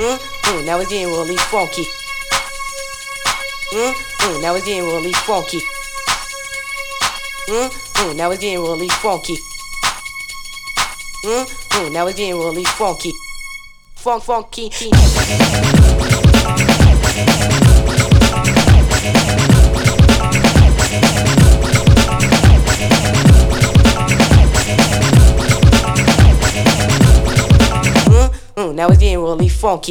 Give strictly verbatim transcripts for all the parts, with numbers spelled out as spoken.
Mm, mm, now it's getting really funky. Mm, mm, now it's getting really funky. Mm, mm, now it's getting really funky. Mm, mm, now it's getting really funky. Funk, funky. Mm, mm, now it's getting really funky.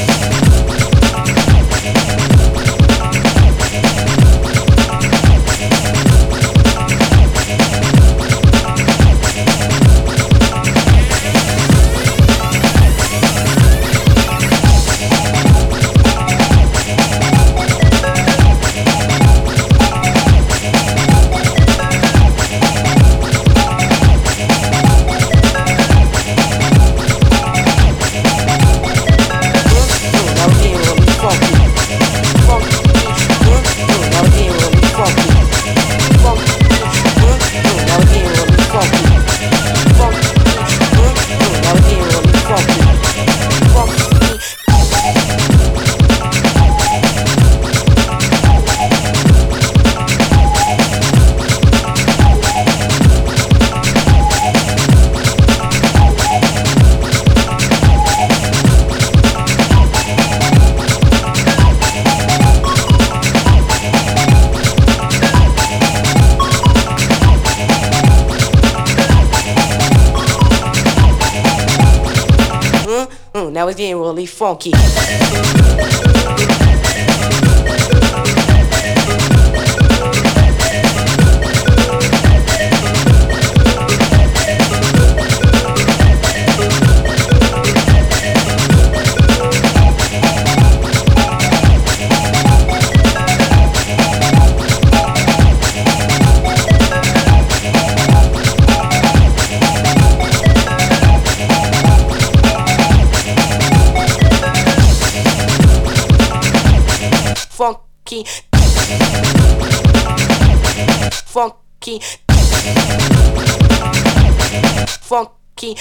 Mm, now it's getting really funky. Funky, funky, funky.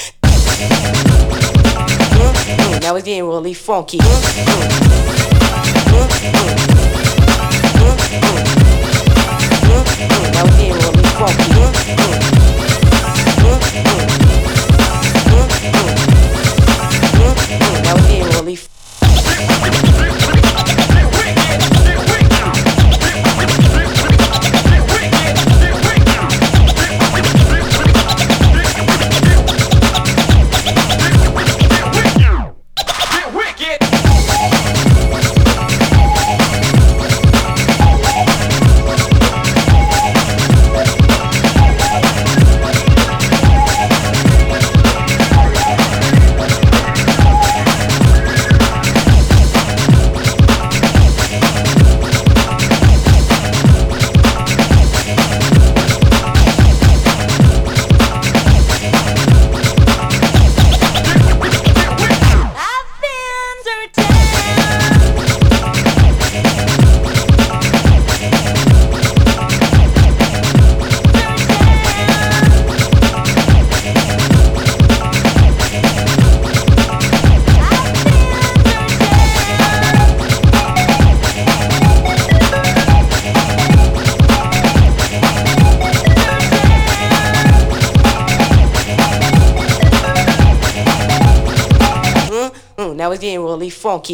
Mm, mm, now it's getting really funky. Mm, mm, mm, mm, mm, mm, mm, now it's getting really funky. Mm, mm, mm, mm, mm, mm, mm, now it's getting really funky. Now it's getting really funky.